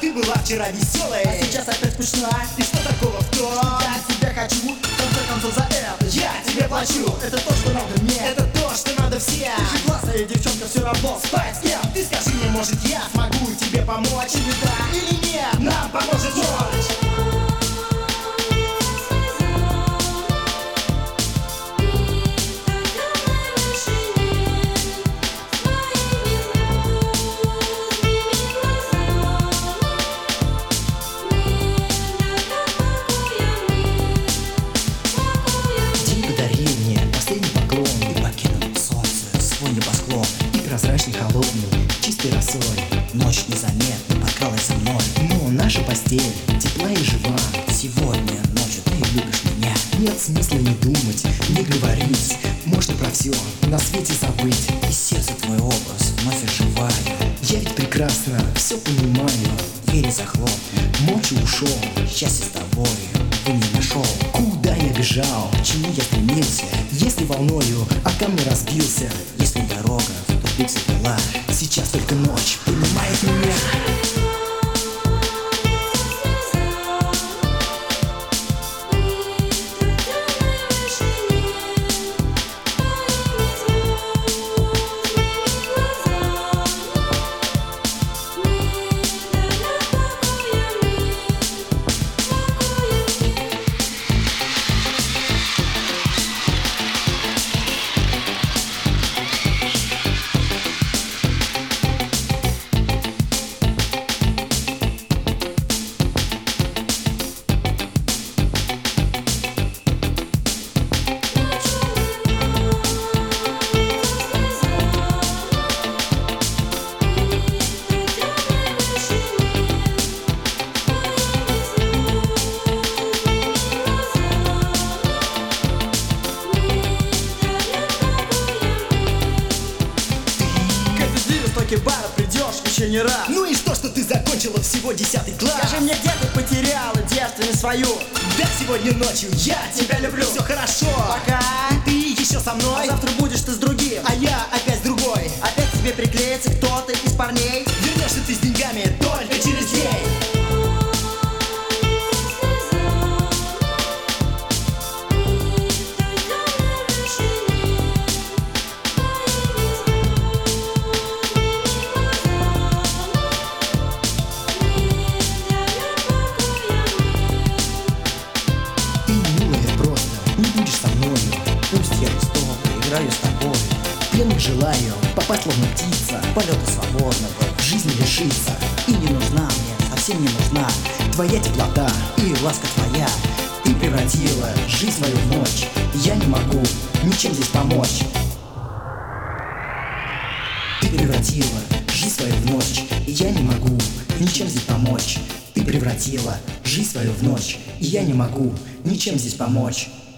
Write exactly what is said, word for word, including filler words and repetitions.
ты была вчера веселой, а сейчас опять скучна. И что такого в том, что я тебя хочу, в конце концов за это я тебе плачу. Это то, что надо мне, это то, что надо всем. Ты же классная девчонка, все равно спать с кем? Ты скажи мне, может я смогу тебе помочь? Или да, или нет, нам поможет ночь. Прозрачный, холодный, чистой росой. Ночь незаметно подкралась за мной. Но наша постель тепла и жива. Сегодня ночью ты любишь меня. Нет смысла не думать, не говорить. Можно про все на свете забыть. И сердце твой образ вновь оживает. Я ведь прекрасно все понимаю. Двери захлопнул, ночью ушел. Счастье с тобой ты не нашел. Куда я бежал, к чему я стремился? Если волною о камни разбился, если дорога была, сейчас только ночь понимает меня. Бара придешь еще не раз. Ну и что, что ты закончила всего десятый класс? Скажи мне, где ты потеряла девственность свою? Да сегодня ночью я тебя люблю. Все хорошо, пока ты еще со мной. А завтра будешь ты с другим, а я опять с другой. Опять тебе приклеится кто-то из парней. Вернешься ты с деньгами только через день. Играю с тобой, пьяных желаю попасть словно птица, полета свободного, в жизни лишиться. И не нужна мне, совсем не нужна твоя теплота и ласка твоя. Ты превратила жизнь свою в ночь, я не могу ничем здесь помочь. Ты превратила жизнь свою в ночь, и я не могу ничем здесь помочь. Ты превратила жизнь свою в ночь, и я не могу ничем здесь помочь.